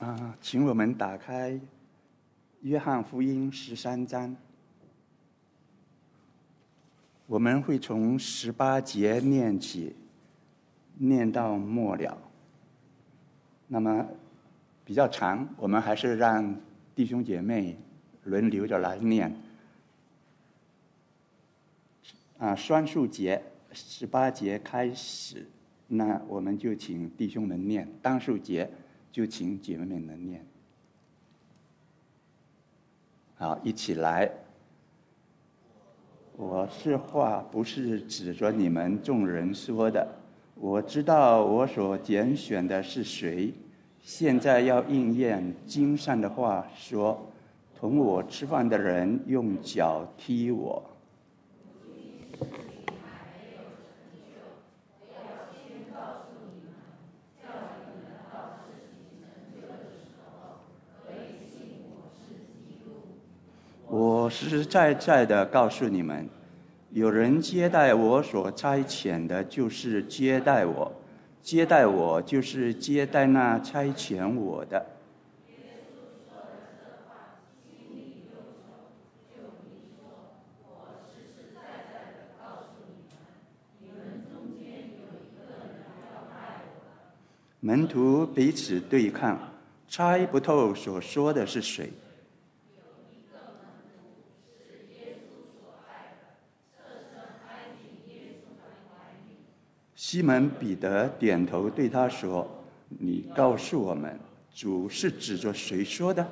请我们打开约翰福音13章，我们会从18节念起，念到末了。那么比较长，我们还是让弟兄姐妹轮流着来念。双数节18节开始，那我们就请弟兄们念；单数节就请姐妹们念。好，一起来。我这话不是指着你们众人说的，我知道我所拣选的是谁，现在要应验经上的话说，同我吃饭的人用脚踢我。我实实在在的告诉你们，有人接待我所差遣的，就是接待我；接待我，就是接待那差遣我的。门徒彼此对抗，猜不透所说的是谁。西门彼得点头对他说：“你告诉我们，主是指着谁说的？”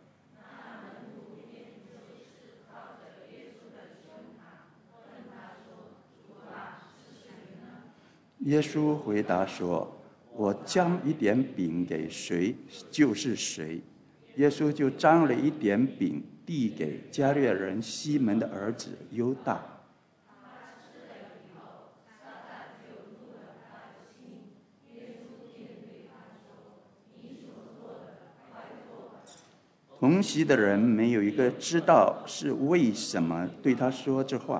耶稣回答说：“我将一点饼给谁，就是谁。”耶稣就将了一点饼递给加略人西门的儿子犹大。同席的人没有一个知道是为什么对他说这话。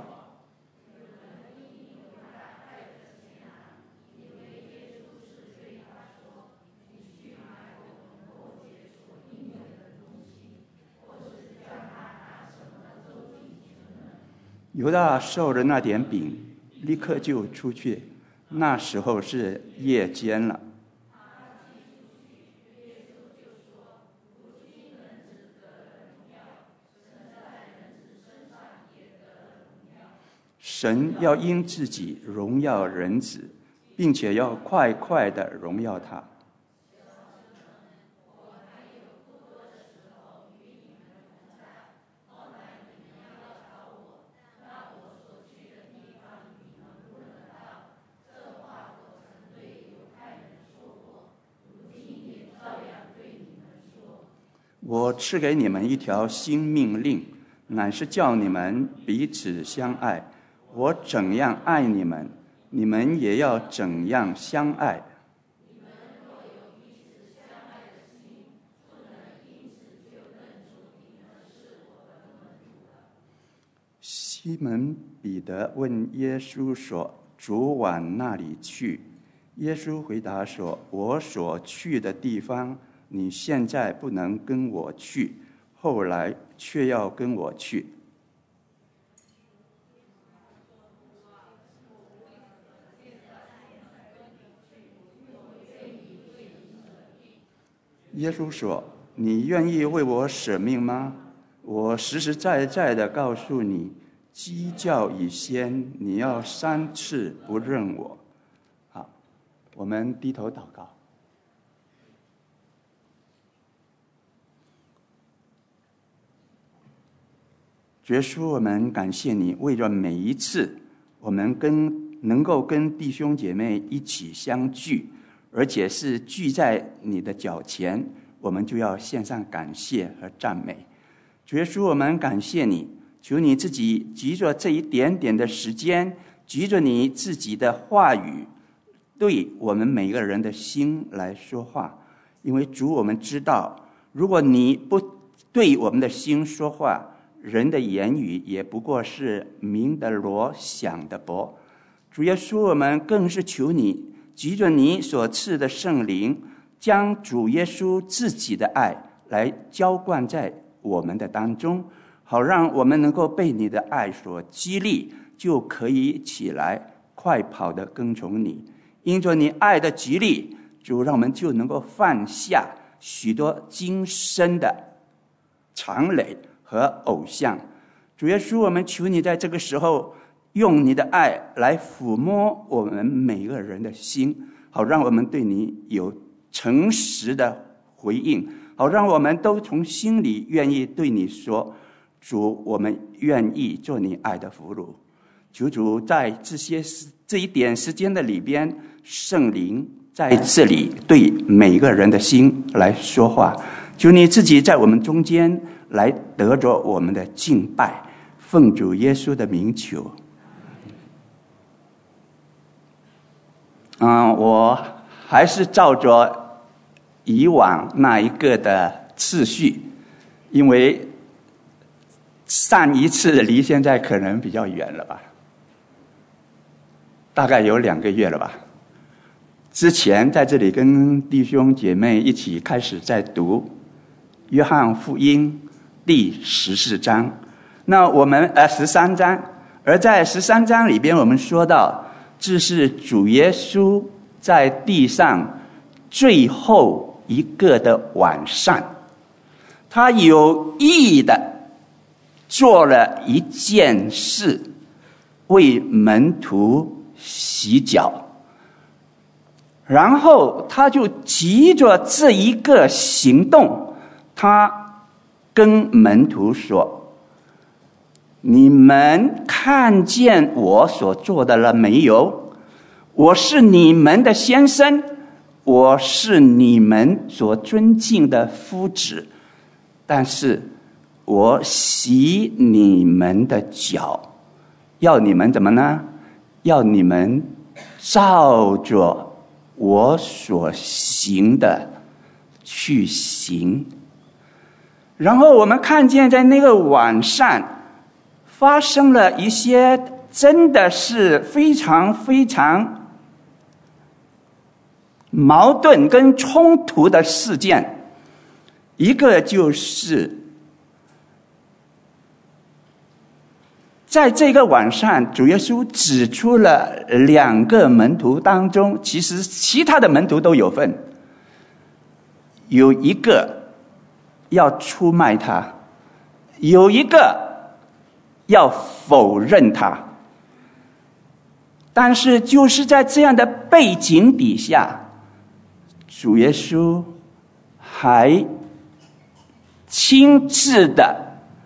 犹大受了那点饼，立刻就出去。那时候是夜间了。神要因自己荣耀人子，并且要快快地荣耀他。我赐给你们一条新命令，乃是叫你们彼此相爱。我怎样爱你们，你们也要怎样相爱。西门彼得问耶稣说：“主往那里去？”耶稣回答说：“我所去的地方，你现在不能跟我去，后来却要跟我去。”耶稣说：“你愿意为我舍命吗？我实实在在的告诉你，鸡叫以先，你要3次不认我。”好，我们低头祷告。主耶稣，我们感谢你，为了每一次我们能够跟弟兄姐妹一起相聚，而且是聚在你的脚前，我们就要献上感谢和赞美。主耶稣，我们感谢你，求你自己藉着这一点点的时间，藉着你自己的话语，对我们每个人的心来说话。因为主，我们知道，如果你不对我们的心说话，人的言语也不过是鸣的锣响的钹。主耶稣，我们更是求你藉着你所赐的圣灵， 将主耶稣自己的爱来浇灌在我们的当中，好让我们能够被你的爱所激励，就可以起来快跑地跟从你。因着你爱的激励，主让我们就能够放下许多今生的常累和偶像。主耶稣，我们求你在这个时候用你的爱来抚摸我们每一个人的心，好让我们对你有诚实的回应，好让我们都从心里愿意对你说，主，我们愿意做你爱的俘虏。求主在这一点时间的里边，圣灵在这里对每一个人的心来说话，求你自己在我们中间来得着我们的敬拜，奉主耶稣的名求。我还是照着以往那一个的次序，因为上一次离现在可能比较远了吧，大概有2个月了吧。之前在这里跟弟兄姐妹一起开始在读约翰福音第14章，那我们13章，而在13章里边我们说到，这是主耶稣在地上最后一个的晚上，他有意的做了一件事，为门徒洗脚，然后他就急着这一个行动，他跟门徒说，你们看见我所做的了没有？我是你们的先生，我是你们所尊敬的夫子，但是我洗你们的脚，要你们怎么呢？要你们照着我所行的去行。然后我们看见在那个晚上发生了一些真的是非常非常矛盾跟冲突的事件。一个就是在这个晚上，主耶稣指出了2个门徒当中，其实其他的门徒都有份，有一个要出卖他，有一个要否认他。但是就是在这样的背景底下，主耶稣还亲自的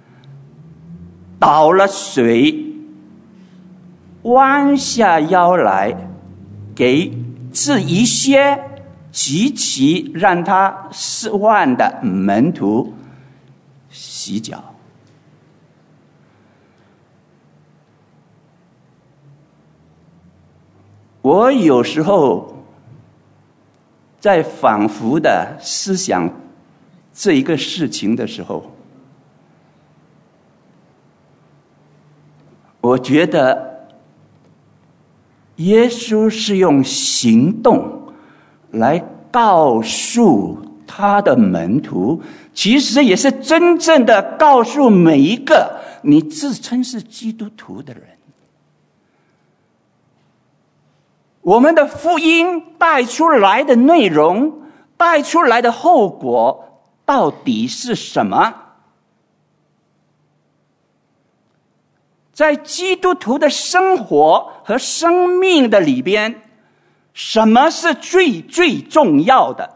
倒了水，弯下腰来给这一些极其让他失望的门徒洗脚。我有时候在反复的思想这一个事情的时候，我觉得耶稣是用行动来告诉他的门徒，其实也是真正的告诉每一个你自称是基督徒的人，我们的福音带出来的内容，带出来的后果到底是什么？在基督徒的生活和生命的里边，什么是最最重要的？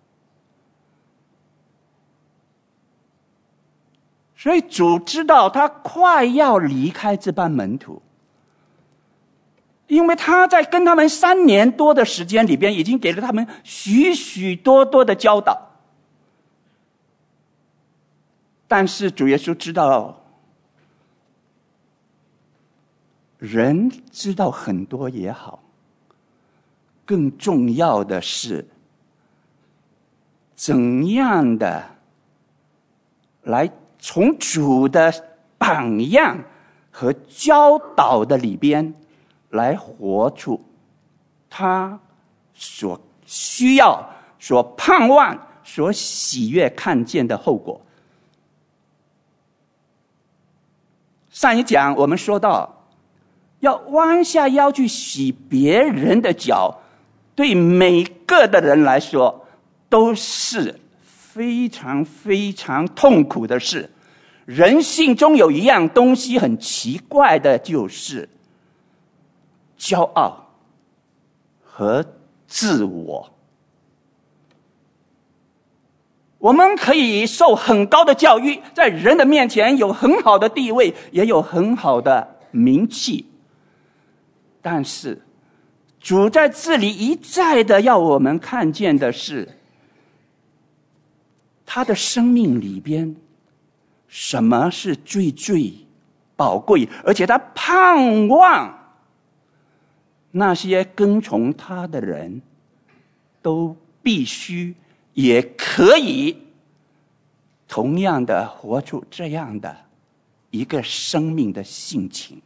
所以主知道他快要离开这班门徒，因为他在跟他们3年多的时间里边，已经给了他们许许多多的教导。但是主耶稣知道，人知道很多也好，更重要的是怎样的来从主的榜样和教导的里边来活出他所需要所盼望、所喜悦看见的后果。上一讲我们说到，要弯下腰去洗别人的脚，对每个的人来说都是非常非常痛苦的事。人性中有一样东西很奇怪的，就是骄傲和自我。我们可以受很高的教育，在人的面前有很好的地位，也有很好的名气，但是主在这里一再的要我们看见的是，他的生命里边什么是最最宝贵，而且他盼望那些跟从他的人都必须也可以同样的活出这样的一个生命的性情。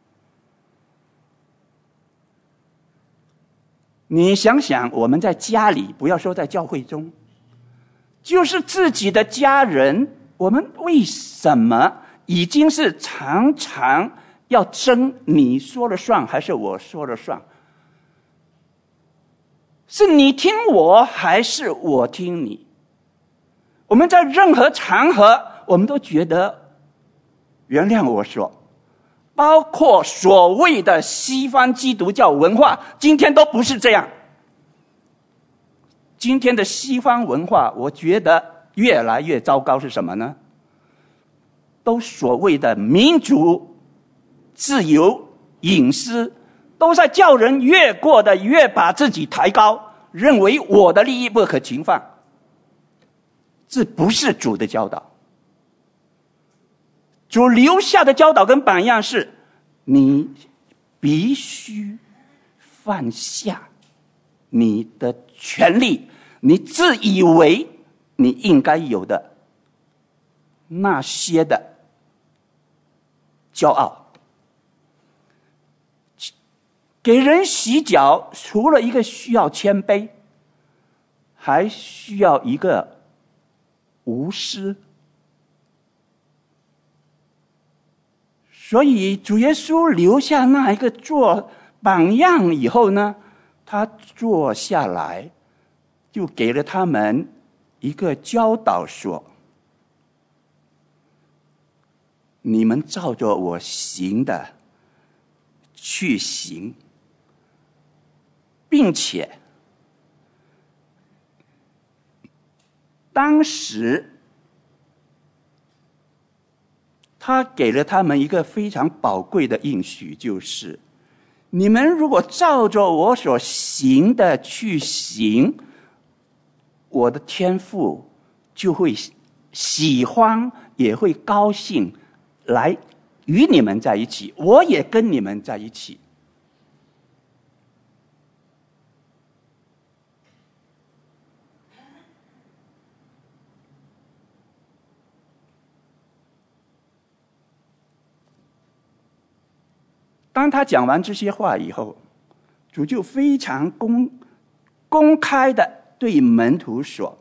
你想想，我们在家里，不要说在教会中，就是自己的家人，我们为什么已经是常常要争你说了算还是我说了算？是你听我还是我听你？我们在任何场合，我们都觉得，原谅我说，包括所谓的西方基督教文化，今天都不是这样。今天的西方文化，我觉得越来越糟糕，是什么呢？都所谓的民主、自由、隐私，都在叫人越过的越把自己抬高，认为我的利益不可侵犯。这不是主的教导。主留下的教导跟榜样是，你必须放下你的权利，你自以为你应该有的那些的骄傲。给人洗脚，除了一个需要谦卑，还需要一个无私。所以主耶稣留下那一个做榜样以后呢，他坐下来就给了他们一个教导，说，你们照着我行的去行，并且当时他给了他们一个非常宝贵的应许，就是你们如果照着我所行的去行，我的天父就会喜欢，也会高兴来与你们在一起，我也跟你们在一起。当他讲完这些话以后，主就非常公开的对门徒说，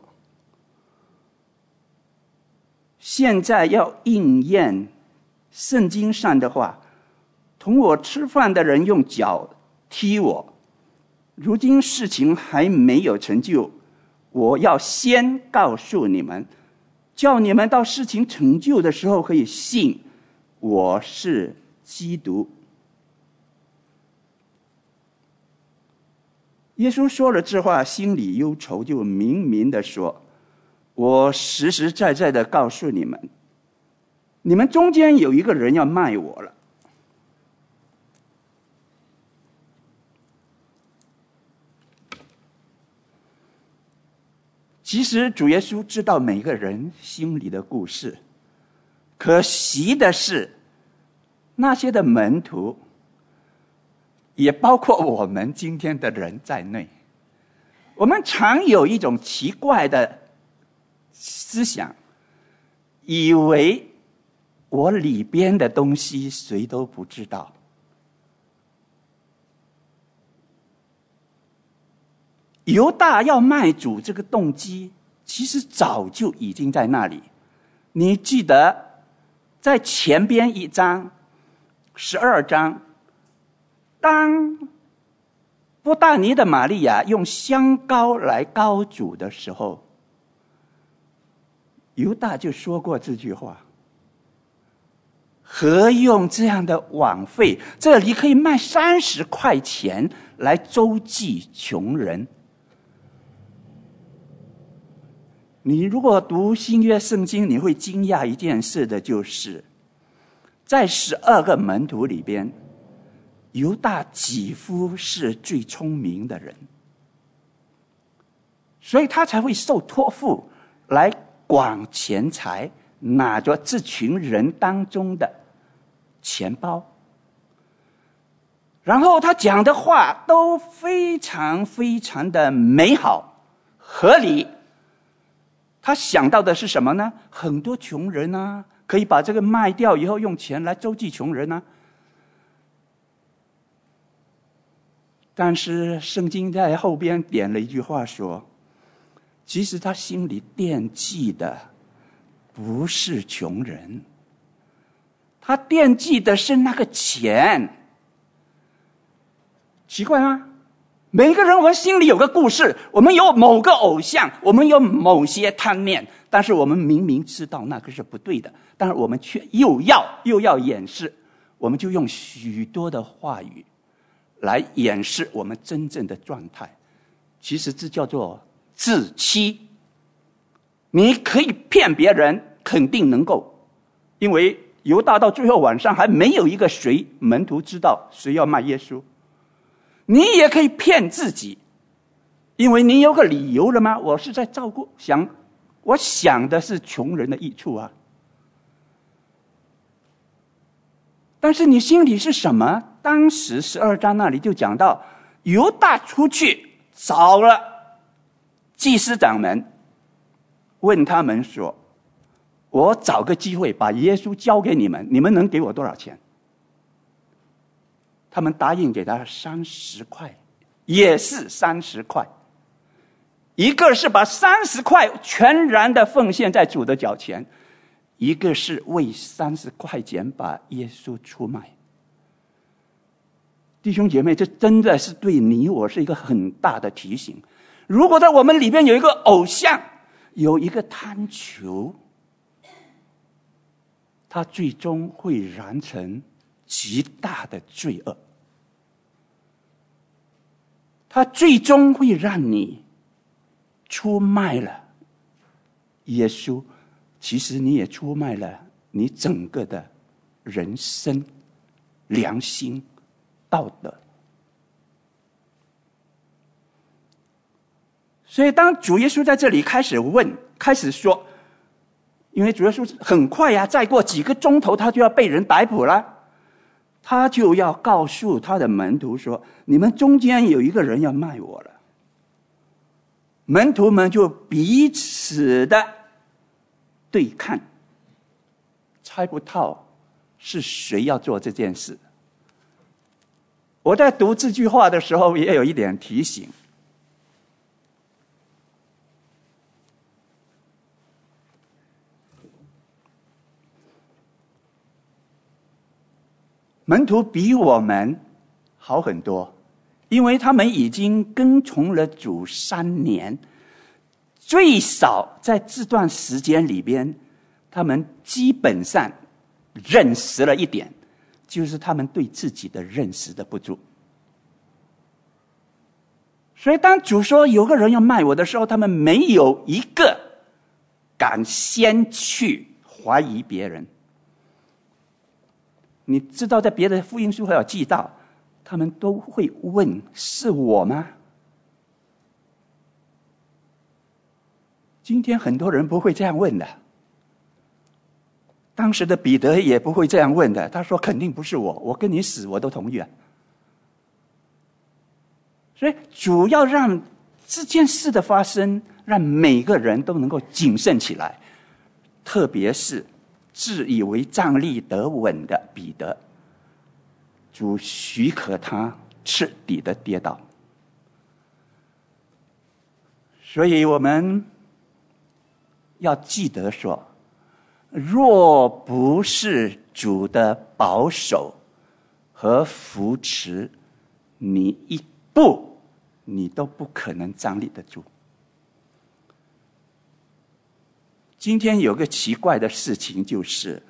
现在要应验圣经上的话，同我吃饭的人用脚踢我，如今事情还没有成就，我要先告诉你们，叫你们到事情成就的时候可以信我是基督。耶稣说了这话，心里忧愁，就明明的说，我实实在在的告诉你们，你们中间有一个人要卖我了。其实主耶稣知道每个人心里的故事，可惜的是，那些的门徒也包括我们今天的人在内，我们常有一种奇怪的思想，以为我里边的东西谁都不知道， 犹大要卖主这个动机，其实早就已经在那里。你记得在前边1章12章，当伯大尼的玛利亚用香膏来膏主的时候，犹大就说过这句话：何用这样的枉费？这里可以卖30块钱来周济穷人。你如果读新约圣经，你会惊讶一件事的，就是在12个门徒里边，犹大几乎是最聪明的人，所以他才会受托付来管钱财，拿着这群人当中的钱包，然后他讲的话都非常非常的美好合理。他想到的是什么呢？很多穷人啊，可以把这个卖掉以后用钱来周济穷人啊。但是圣经在后边点了一句话说，其实他心里惦记的不是穷人，他惦记的是那个钱。奇怪吗？每个人我们心里有个故事，我们有某个偶像，我们有某些贪念，但是我们明明知道那个是不对的，但是我们却又要掩饰，我们就用许多的话语来掩饰我们真正的状态。其实这叫做自欺。你可以骗别人，肯定能够，因为犹大到最后晚上还没有一个门徒知道谁要卖耶稣。你也可以骗自己，因为你有个理由了吗？我是在我想的是穷人的益处啊。但是你心里是什么？当时12章那里就讲到，犹大出去找了祭司长们，问他们说，我找个机会把耶稣交给你们，你们能给我多少钱？他们答应给他30块，也是30块。一个是把30块全然的奉献在主的脚前，一个是为30块钱把耶稣出卖。弟兄姐妹，这真的是对你我是一个很大的提醒。如果在我们里边有一个偶像，有一个贪求，它最终会燃成极大的罪恶，它最终会让你出卖了耶稣，其实你也出卖了你整个的人生、良心、道德。所以当主耶稣在这里开始说，因为主耶稣很快啊，再过几个钟头他就要被人逮捕了，他就要告诉他的门徒说，你们中间有一个人要卖我了。门徒们就彼此的对看，猜不透是谁要做这件事。我在读这句话的时候也有一点提醒，门徒比我们好很多，因为他们已经跟从了主3年，最少在这段时间里边，他们基本上认识了一点，就是他们对自己的认识的不足。所以当主说有个人要卖我的时候，他们没有一个敢先去怀疑别人。你知道在别的福音书还有记到，他们都会问，是我吗？今天很多人不会这样问的，当时的彼得也不会这样问的，他说肯定不是我，我跟你死我都同意啊。所以主要让这件事的发生，让每个人都能够谨慎起来，特别是自以为站立得稳的彼得，主许可他彻底的跌倒。 所以我们要记得说，若不是主的保守和扶持，你一步你都不可能站立得住。今天有个奇怪的事情，就是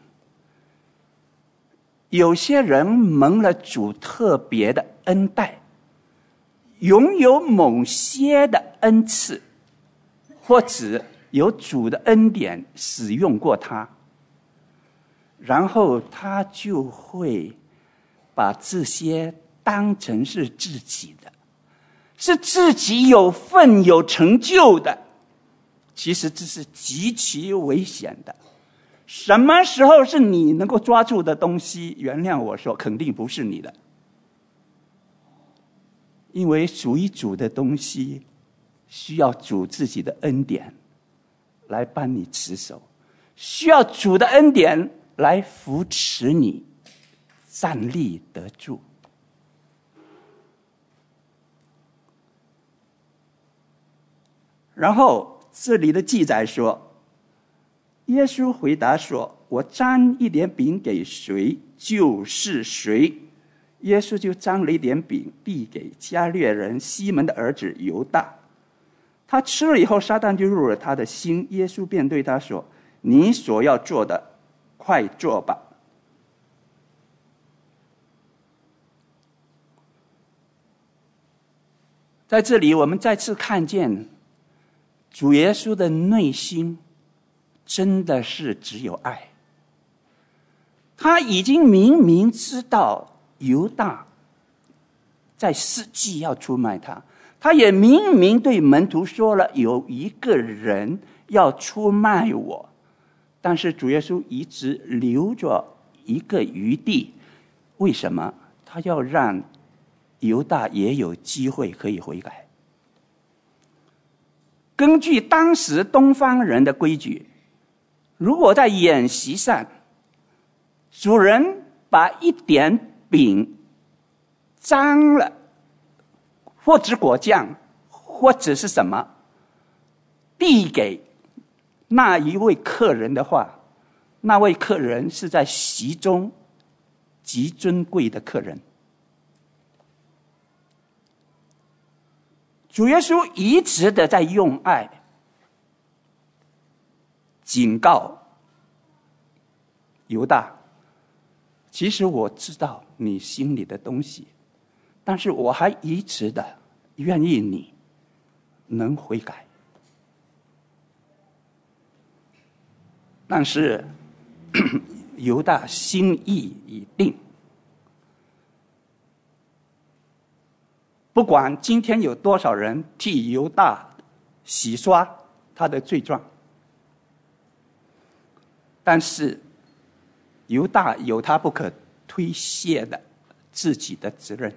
有些人蒙了主特别的恩待，拥有某些的恩赐，或者有主的恩典使用过他，然后他就会把这些当成是自己的，是自己有份有成就的。其实这是极其危险的。什么时候是你能够抓住的东西？原谅我说，肯定不是你的。因为属于主的东西，需要主自己的恩典来帮你持守，需要主的恩典来扶持你站立得住。然后这里的记载说，耶稣回答说，我沾一点饼给谁，就是谁。耶稣就沾了一点饼递给加略人西门的儿子犹大，他吃了以后，撒旦就入了他的心。耶稣便对他说，你所要做的快做吧。在这里我们再次看见主耶稣的内心真的是只有爱。他已经明明知道犹大在伺机要出卖他，他也明明对门徒说了，有一个人要出卖我，但是主耶稣一直留着一个余地。为什么？他要让犹大也有机会可以悔改。根据当时东方人的规矩，如果在宴席上，主人把一点饼沾了，或者果酱，或者是什么，递给那一位客人的话，那位客人是在席中极尊贵的客人。主耶稣一直的在用爱警告犹大，其实我知道你心里的东西，但是我还一直的愿意你能悔改。但是犹大心意已定，不管今天有多少人替犹大洗刷他的罪状，但是犹大有他不可推卸的自己的责任。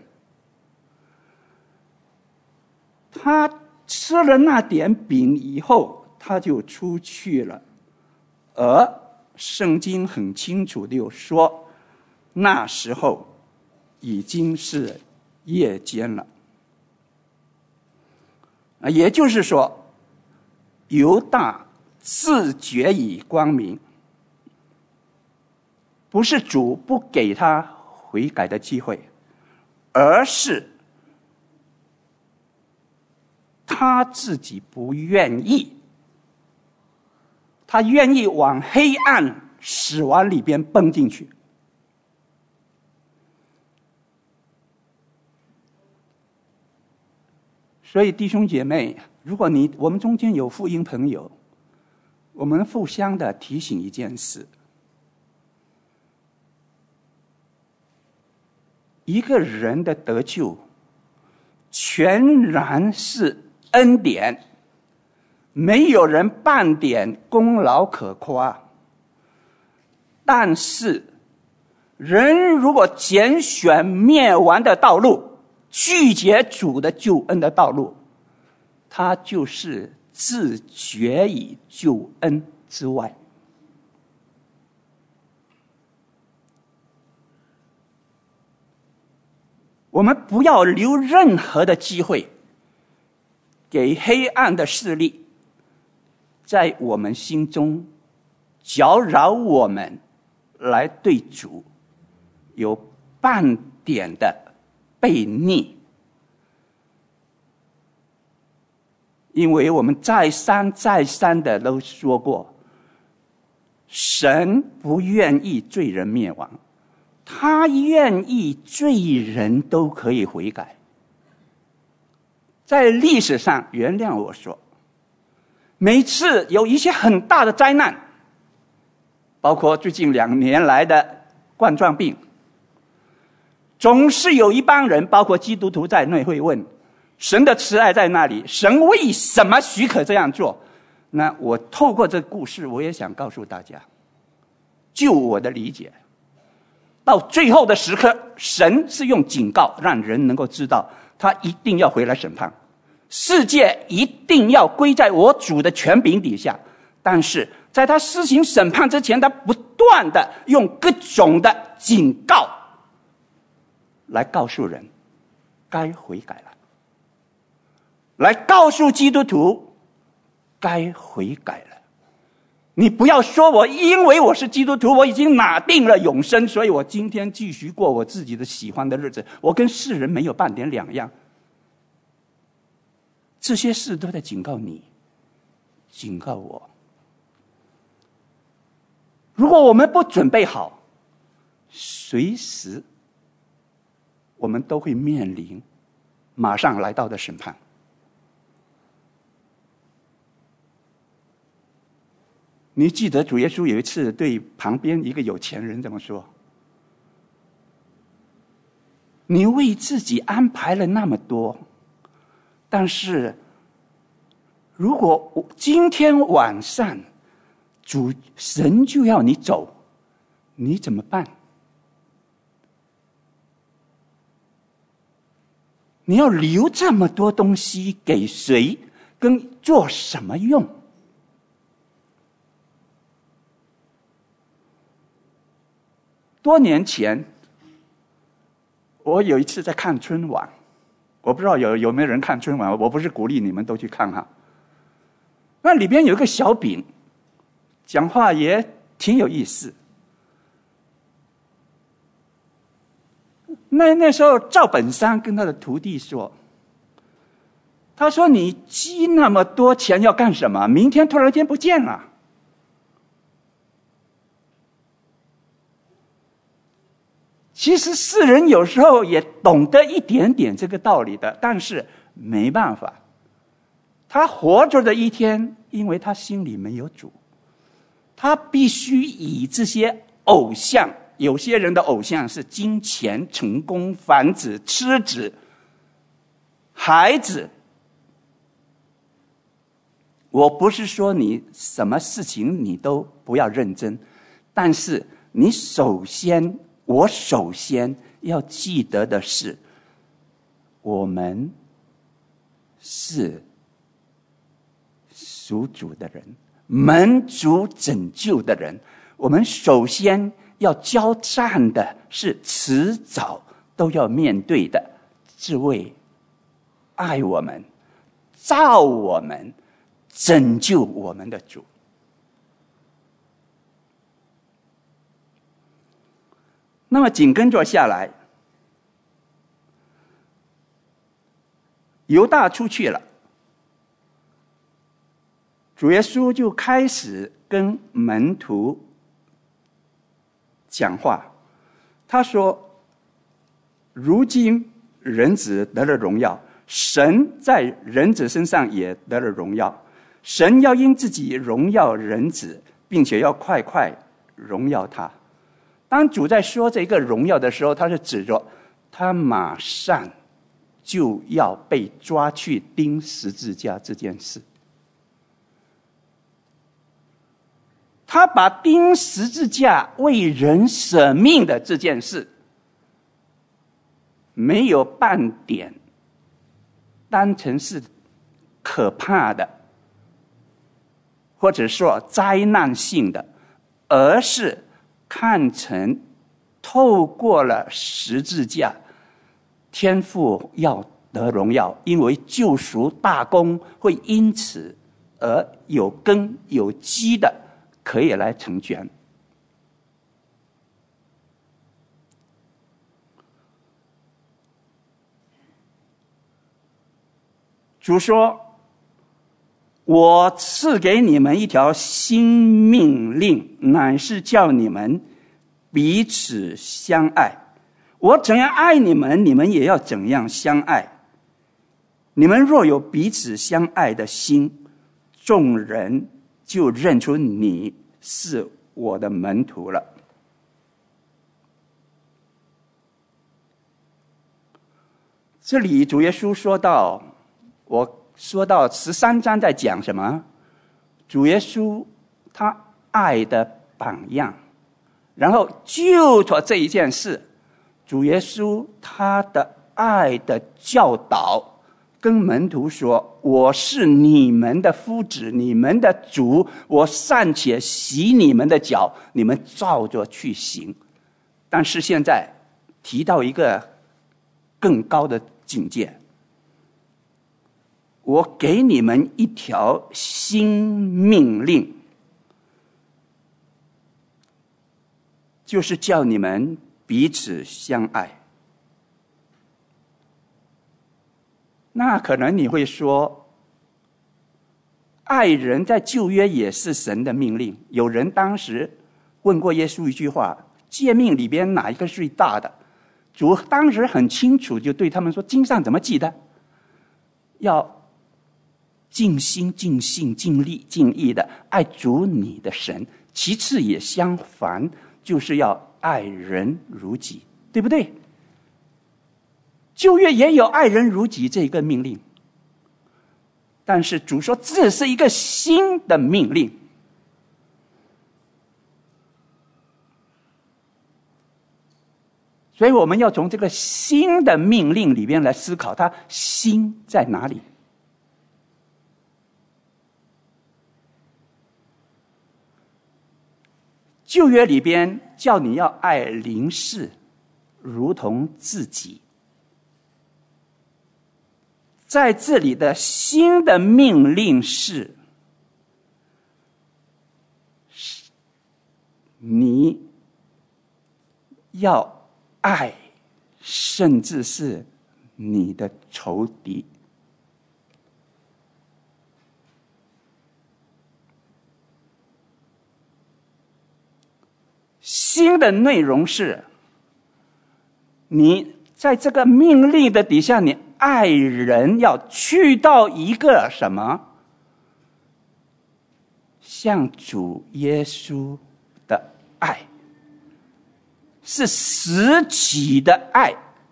他吃了那点饼以后，他就出去了，而圣经很清楚地说，那时候已经是夜间了。也就是说，犹大自觉以光明，不是主不给他悔改的机会，而是他自己不愿意，他愿意往黑暗死亡里边蹦进去。所以弟兄姐妹，如果我们中间有福音朋友，我们互相的提醒一件事，一个人的得救全然是恩典，没有人半点功劳可夸。但是人如果拣选灭亡的道路，拒绝主的救恩的道路，他就是自绝于救恩之外。我们不要留任何的机会给黑暗的势力在我们心中搅扰我们，来对主有半点的悖逆。因为我们再三再三的都说过，神不愿意罪人灭亡，他愿意罪人都可以悔改。在历史上，原谅我说，每次有一些很大的灾难，包括最近2年来的冠状病，总是有一帮人，包括基督徒在内，会问神的慈爱在哪里？神为什么许可这样做？那我透过这个故事，我也想告诉大家，就我的理解，到最后的时刻，神是用警告让人能够知道他一定要回来审判，世界一定要归在我主的权柄底下。但是在他施行审判之前，他不断的用各种的警告来告诉人该悔改了，来告诉基督徒该悔改了。你不要说我因为我是基督徒，我已经拿定了永生，所以我今天继续过我自己的喜欢的日子，我跟世人没有半点两样。这些事都在警告你，警告我。如果我们不准备好，随时我们都会面临马上来到的审判。你记得主耶稣有一次对旁边一个有钱人这么说：你为自己安排了那么多，但是如果今天晚上神就要你走，你怎么办？你要留这么多东西给谁，跟做什么用？多年前，我有一次在看春晚，我不知道有没有人看春晚，我不是鼓励你们都去看哈。那里边有一个小饼，讲话也挺有意思。那时候赵本山跟他的徒弟说，他说你积那么多钱要干什么？明天突然间不见了。其实世人有时候也懂得一点点这个道理的，但是没办法，他活着的一天，因为他心里没有主，他必须以这些偶像，有些人的偶像是金钱、成功、房子、妻子、孩子。我不是说你什么事情你都不要认真，但是我首先要记得的是，我们是属主的人，蒙主拯救的人。我们首先要交战的是迟早都要面对的这位爱我们、造我们、拯救我们的主。那么紧跟着下来，犹大出去了，主耶稣就开始跟门徒讲话。他说，如今人子得了荣耀，神在人子身上也得了荣耀，神要因自己荣耀人子，并且要快快荣耀他。当主在说这个荣耀的时候，他是指着他马上就要被抓去钉十字架这件事。他把钉十字架为人舍命的这件事，没有半点当成是可怕的，或者说灾难性的，而是看成透过了十字架，天父要得荣耀，因为救赎大功会因此而有根有基的可以来成全。主说，我赐给你们一条新命令，乃是叫你们彼此相爱。我怎样爱你们，你们也要怎样相爱。你们若有彼此相爱的心，众人就认出你是我的门徒了。这里主耶稣说到，我说到13章在讲什么？主耶稣他爱的榜样，然后就着这一件事，主耶稣他的爱的教导，跟门徒说，我是你们的夫子，你们的主，我尚且洗你们的脚，你们照着去行。但是现在提到一个更高的境界，我给你们一条新命令，就是叫你们彼此相爱。那可能你会说，爱人在旧约也是神的命令。有人当时问过耶稣一句话，诫命里边哪一个是最大的？主当时很清楚，就对他们说，经上怎么记的？要尽心尽性尽力尽意的爱主你的神，其次也相反，就是要爱人如己，对不对？旧约也有爱人如己这个命令，但是主说这是一个新的命令。所以我们要从这个新的命令里边来思考，它新在哪里？旧约里边叫你要爱邻舍如同自己，在这里的新的命令是，你要爱，甚至是你的仇敌。新的内容是，你在这个命令的底下，你爱人要去到一个什么？像主耶稣的爱，是实体的爱。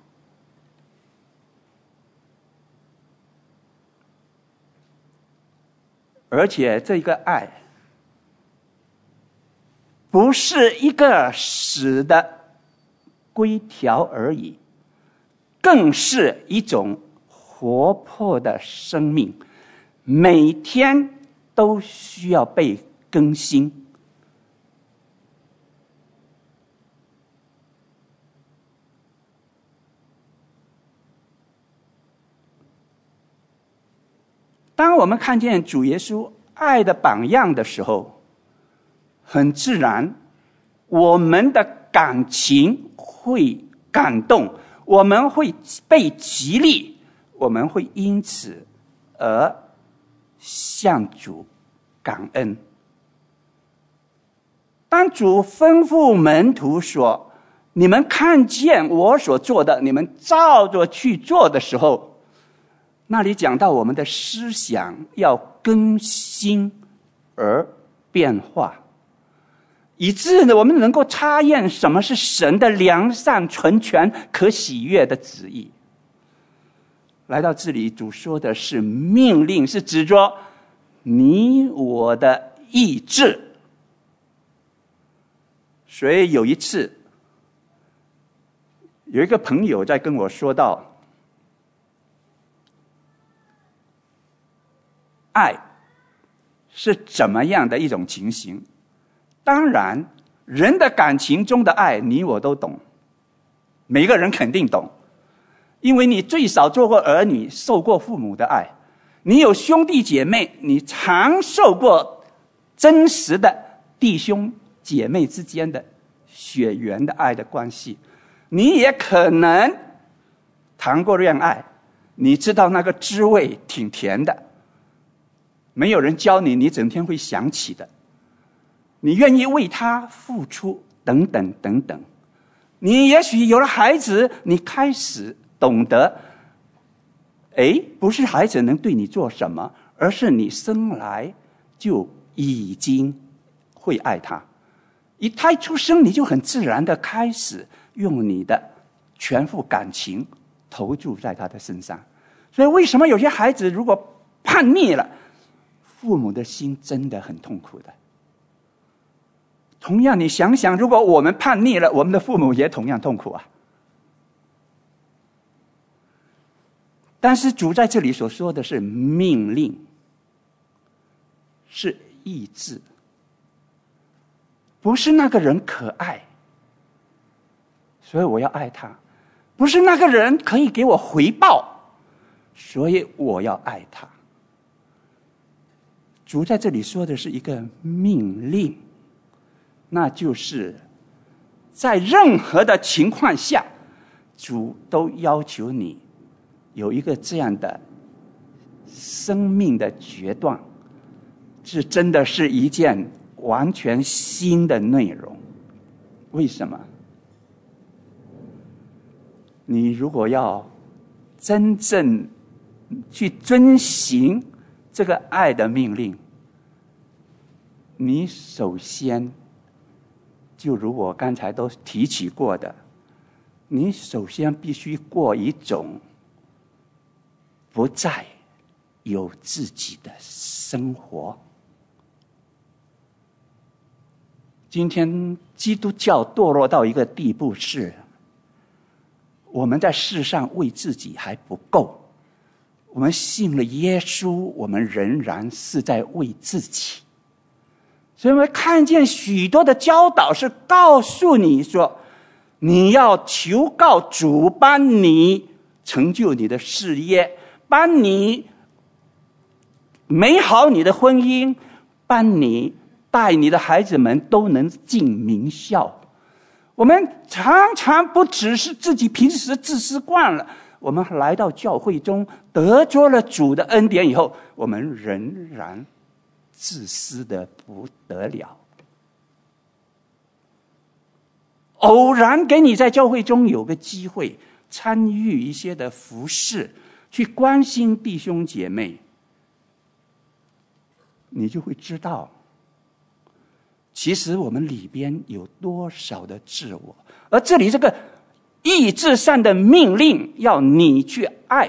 而且这个爱不是一个死的规条而已，更是一种活泼的生命，每天都需要被更新。当我们看见主耶稣爱的榜样的时候，很自然，我们的感情会感动，我们会被激励，我们会因此而向主感恩。当主吩咐门徒说，你们看见我所做的，你们照着去做的时候，那里讲到我们的思想要更新而变化，以致呢，我们能够察验什么是神的良善、纯全、可喜悦的旨意。来到这里，主说的是命令，是指着你我的意志。所以有一次，有一个朋友在跟我说到，爱是怎么样的一种情形？当然，人的感情中的爱，你我都懂，每个人肯定懂。 因为你最少做过儿女，受过父母的爱，你有兄弟姐妹，你常受过真实的弟兄姐妹之间的血缘的爱的关系，你也可能谈过恋爱，你知道那个滋味挺甜的，没有人教你，你整天会想起的，你愿意为他付出，等等等等。你也许有了孩子，你开始懂得，不是孩子能对你做什么，而是你生来就已经会爱他。他一出生，你就很自然的开始用你的全副感情投注在他的身上。所以为什么有些孩子如果叛逆了，父母的心真的很痛苦的。同样你想想，如果我们叛逆了，我们的父母也同样痛苦啊。但是主在这里所说的是命令，是意志，不是那个人可爱，所以我要爱他；不是那个人可以给我回报，所以我要爱他。主在这里说的是一个命令，那就是在任何的情况下，主都要求你有一个这样的生命的决断，这真的是一件完全新的内容。为什么？你如果要真正去遵行这个爱的命令，你首先就如我刚才都提起过的，你首先必须过一种不再有自己的生活。今天基督教堕落到一个地步，是我们在世上为自己还不够，我们信了耶稣，我们仍然是在为自己。所以我们看见许多的教导是告诉你说，你要求告主帮你成就你的事业，帮你美好你的婚姻，帮你带你的孩子们都能进名校。我们常常不只是自己平时自私惯了，我们来到教会中得着了主的恩典以后，我们仍然自私的不得了。偶然给你在教会中有个机会参与一些的服事，去关心弟兄姐妹，你就会知道，其实我们里边有多少的自我。而这里这个意志上的命令要你去爱，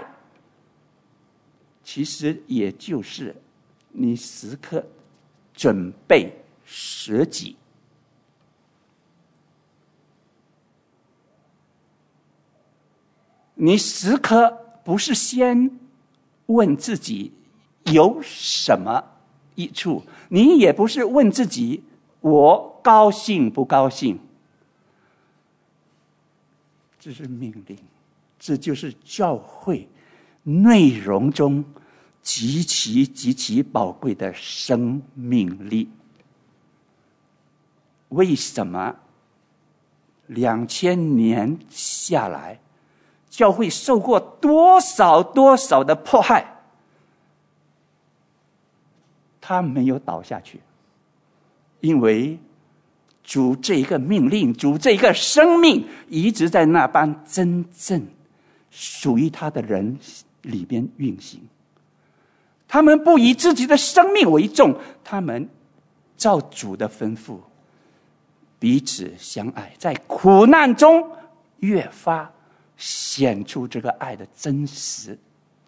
其实也就是你时刻准备舍己。你时刻不是先问自己有什么益处，你也不是问自己我高兴不高兴。这是命令，这就是教会内容中极其极其宝贵的生命力。为什么2000年下来，教会受过多少多少的迫害，他没有倒下去？因为主这一个命令，主这一个生命一直在那帮真正属于他的人里边运行。他们不以自己的生命为重，他们照主的吩咐彼此相爱，在苦难中越发显出这个爱的真实。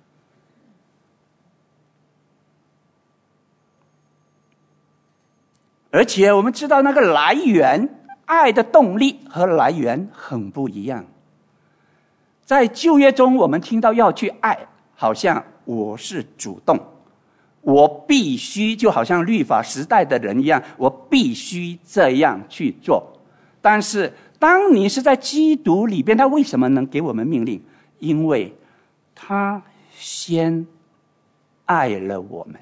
而且我们知道那个来源，爱的动力和来源很不一样。在旧约中，我们听到要去爱，好像我是主动，我必须，就好像律法时代的人一样，我必须这样去做。但是当你是在基督里边，他为什么能给我们命令？ 因为他先爱了我们。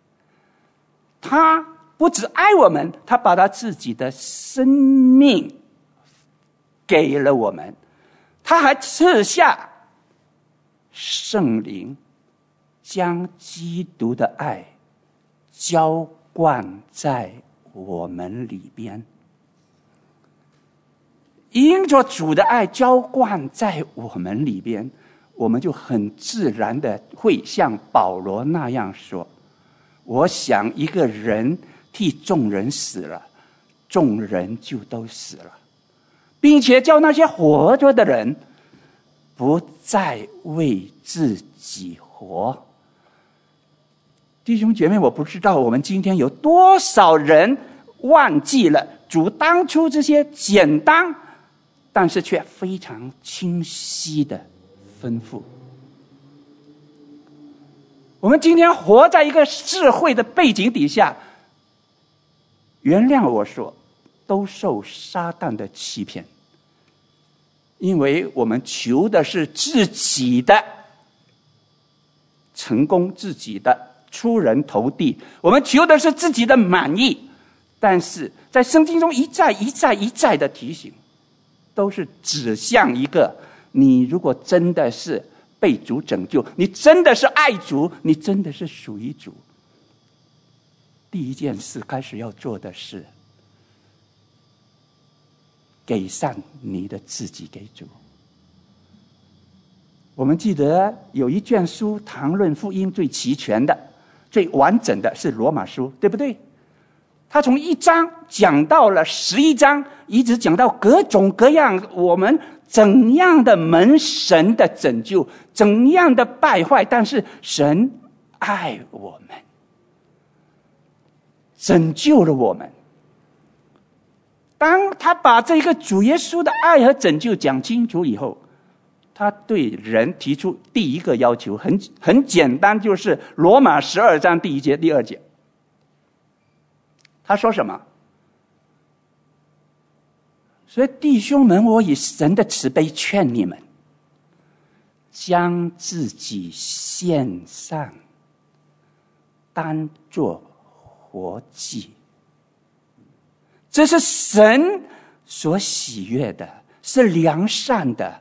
他不只爱我们，他把他自己的生命给了我们，他还赐下圣灵，将基督的爱浇灌在我们里边。因着主的爱浇灌在我们里边，我们就很自然的会像保罗那样说，我想一个人替众人死了，众人就都死了，并且叫那些活着的人不再为自己活。弟兄姐妹，我不知道我们今天有多少人忘记了主当初这些简单但是却非常清晰的吩咐。我们今天活在一个社会的背景底下，原谅我说，都受撒旦的欺骗，因为我们求的是自己的成功，自己的出人头地，我们求的是自己的满意。但是在圣经中一再的提醒，都是指向一个，你如果真的是被主拯救，你真的是爱主，你真的是属于主，第一件事开始要做的是给上你的自己给主。我们记得有一卷书谈论福音最齐全的最完整的是罗马书，对不对？他从1章讲到了11章，一直讲到各种各样我们怎样的蒙神的拯救，怎样的败坏，但是神爱我们，拯救了我们。当他把这个主耶稣的爱和拯救讲清楚以后，他对人提出第一个要求，很简单，就是罗马12章第1节第2节。他说什么？所以弟兄们，我以神的慈悲劝你们，将自己献上，当作活祭，这是神所喜悦的，是良善的，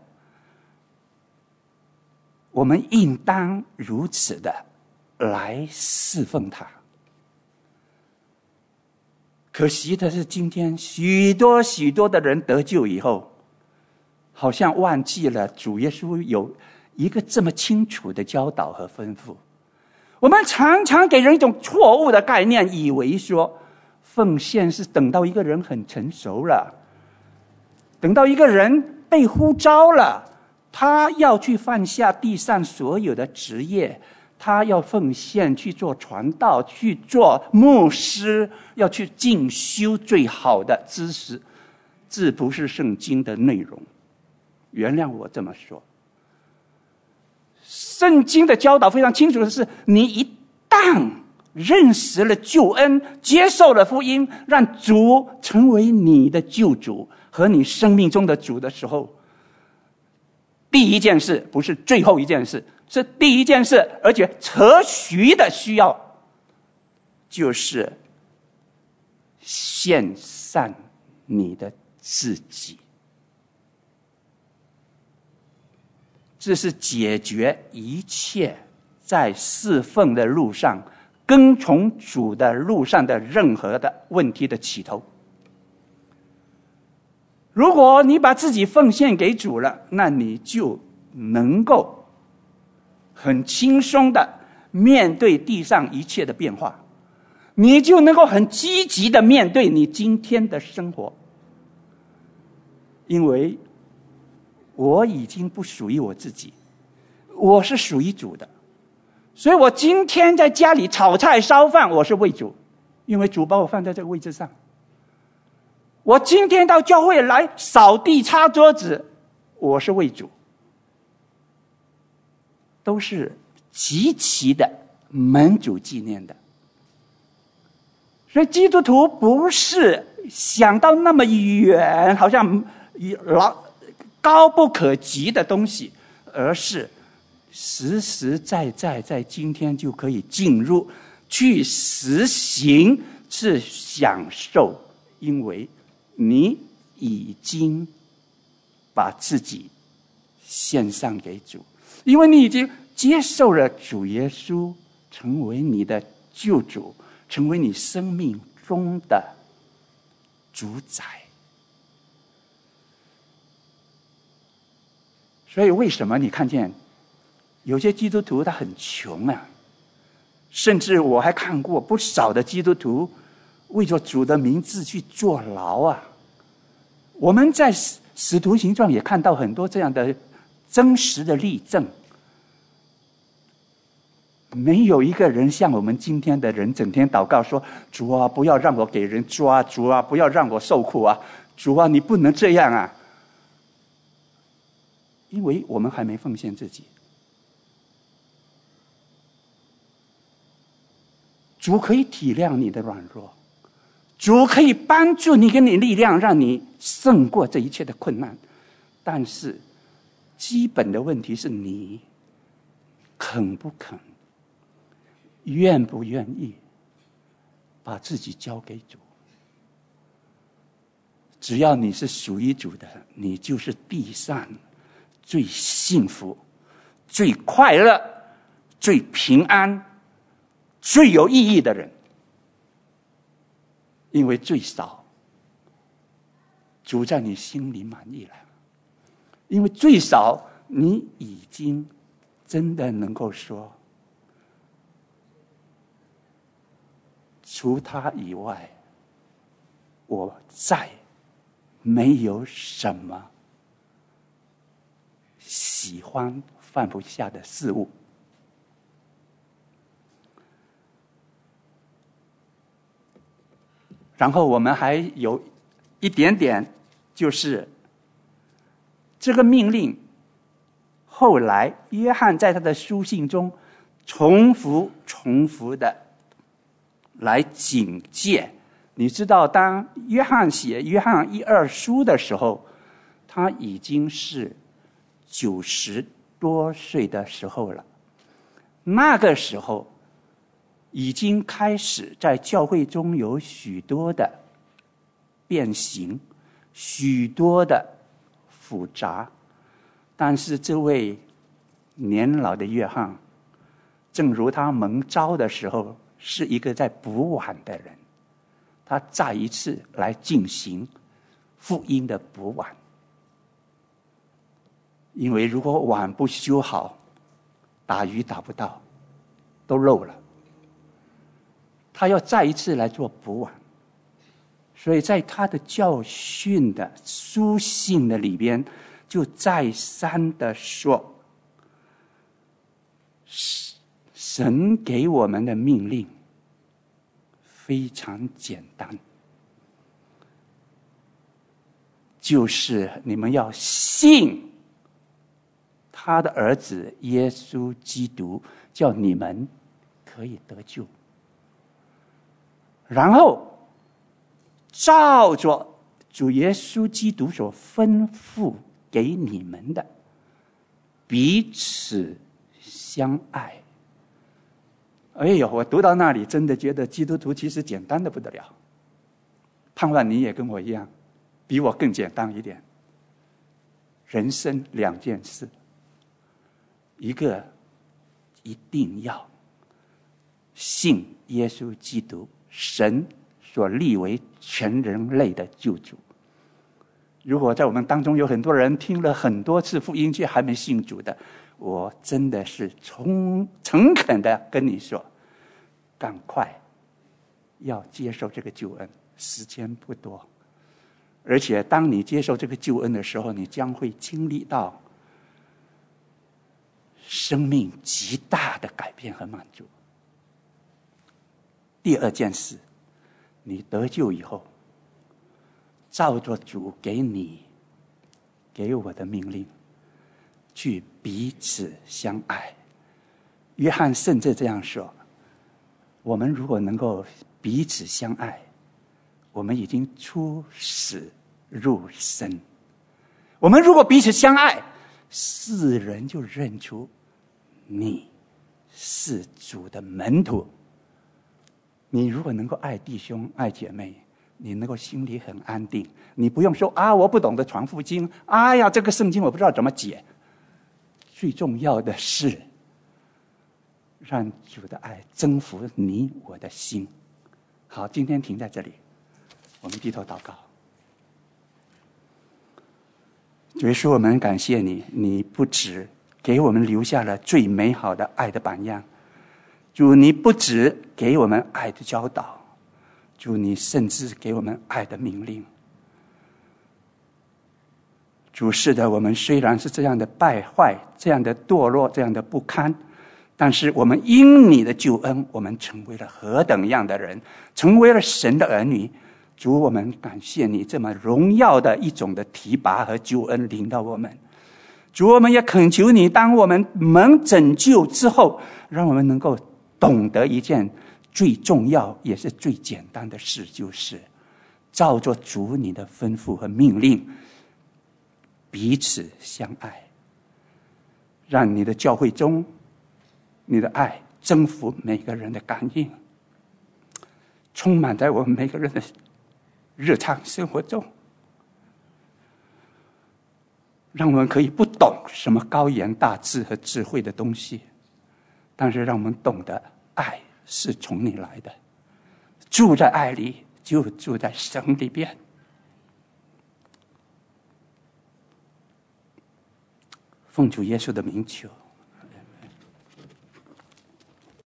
我们应当如此的来侍奉他。可惜的是，今天许多的人得救以后，好像忘记了主耶稣有一个这么清楚的教导和吩咐。我们常常给人一种错误的概念，以为说奉献是等到一个人很成熟了，等到一个人被呼召了，他要去放下地上所有的职业，他要奉献去做传道，去做牧师，要去进修最好的知识，这不是圣经的内容。原谅我这么说，圣经的教导非常清楚的是，你一旦认识了救恩，接受了福音，让主成为你的救主和你生命中的主的时候，第一件事不是最后一件事，是第一件事，而且特许的需要，就是献上你的自己。这是解决一切在侍奉的路上、跟从主的路上的任何的问题的起头。如果你把自己奉献给主了，那你就能够很轻松的面对地上一切的变化，你就能够很积极的面对你今天的生活。因为我已经不属于我自己，我是属于主的，所以我今天在家里炒菜烧饭，我是为主，因为主把我放在这个位置上。我今天到教会来扫地擦桌子，我是为主，都是极其的蒙主纪念的。所以基督徒不是想到那么远，好像高不可及的东西， 而是实实在在在今天就可以进入去实行，是享受，因为你已经把自己献上给主，因为你已经接受了主耶稣成为你的救主，成为你生命中的主宰。所以为什么你看见有些基督徒他很穷啊，甚至我还看过不少的基督徒为着主的名字去坐牢啊。我们在使徒行传也看到很多这样的真实的例证。没有一个人像我们今天的人整天祷告说，主啊，不要让我给人抓，主啊，不要让我受苦啊，主啊，你不能这样啊。因为我们还没奉献自己。主可以体谅你的软弱，主可以帮助你，给你力量，让你胜过这一切的困难。但是基本的问题是你肯不肯，愿不愿意把自己交给主。只要你是属于主的，你就是地上最幸福、最快乐、最平安、最有意义的人。因为最少主在你心里满意了，因为最少你已经真的能够说，除他以外，我再没有什么喜欢放不下的事物。然后我们还有一点点，就是这个命令后来约翰在他的书信中重复的来警戒。你知道当约翰写约翰1、2书的时候，他已经是90多岁的时候了。那个时候已经开始在教会中有许多的变形，许多的复杂。但是这位年老的约翰，正如他蒙召的时候是一个在补碗的人，他再一次来进行福音的补碗。因为如果碗不修好，打鱼打不到，都漏了。他要再一次来做补碗，所以在他的教训的书信的里边，就再三的说，神给我们的命令非常简单，就是你们要信他的儿子耶稣基督，叫你们可以得救。然后照着主耶稣基督所吩咐给你们的，彼此相爱。哎呦，我读到那里真的觉得基督徒其实简单的不得了。盼望你也跟我一样，比我更简单一点。人生2件事，一个一定要信耶稣基督，神所立为全人类的救主。如果在我们当中有很多人听了很多次福音却还没信主的，我真的是诚恳的跟你说，赶快要接受这个救恩，时间不多。而且当你接受这个救恩的时候，你将会经历到生命极大的改变和满足。第2件事，你得救以后，照着主给你给我的命令，去彼此相爱。约翰甚至这样说，我们如果能够彼此相爱，我们已经出死入生。我们如果彼此相爱， 世人就认出你是主的门徒。你如果能够爱弟兄爱姐妹，你能够心里很安定，你不用说啊，我不懂得传福音，哎呀，这个圣经我不知道怎么解。最重要的是让主的爱征服你我的心。好，今天停在这里，我们低头祷告。主耶稣，我们感谢你，你不只给我们留下了最美好的爱的榜样，主，你不只给我们爱的教导，主，你甚至给我们爱的命令。主，是的，我们虽然是这样的败坏，这样的堕落，这样的不堪，但是我们因你的救恩，我们成为了何等样的人，成为了神的儿女。主，我们感谢你这么荣耀的一种的提拔和救恩临到我们。主，我们也恳求你，当我们蒙拯救之后，让我们能够懂得一件最重要也是最简单的事，就是照着主你的吩咐和命令彼此相爱，让你的教会中你的爱征服每个人的感应，充满在我们每个人的日常生活中，让我们可以不懂什么高言大志和智慧的东西，但是让我们懂得爱是从你来的，住在爱里就住在神里边。奉主耶稣的名求。